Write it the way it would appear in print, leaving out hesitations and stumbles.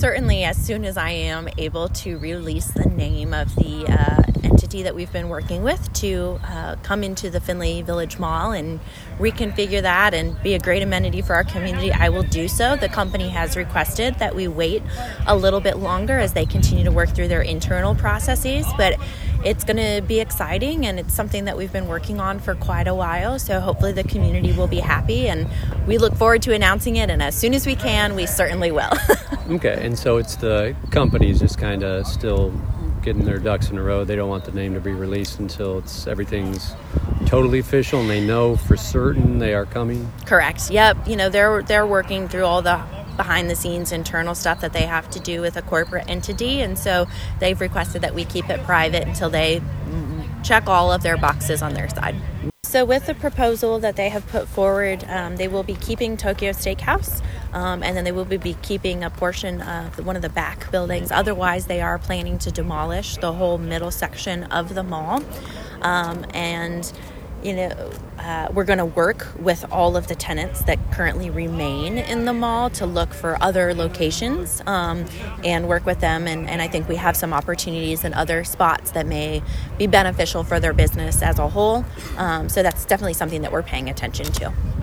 certainly, as soon as I am able to release the name of the entity that we've been working with to come into the Findlay Village Mall and reconfigure that and be a great amenity for our community, I will do so. The company has requested that we wait a little bit longer as they continue to work through their internal processes, but it's going to be exciting, and it's something that we've been working on for quite a while, so hopefully the community will be happy, and we look forward to announcing it, and as soon as we can, we certainly will. Okay, and so it's the company's just kind of still getting their ducks in a row. They don't want the name to be released until everything's totally official and they know for certain they are coming? Correct. Yep. They're working through all the behind the scenes internal stuff that they have to do with a corporate entity, and so they've requested that we keep it private until they check all of their boxes on their side. So with the proposal that they have put forward, they will be keeping Tokyo Steakhouse, and then they will be keeping a portion of one of the back buildings. Otherwise, they are planning to demolish the whole middle section of the mall. We're going to work with all of the tenants that currently remain in the mall to look for other locations and work with them. And I think we have some opportunities in other spots that may be beneficial for their business as a whole. So that's definitely something that we're paying attention to.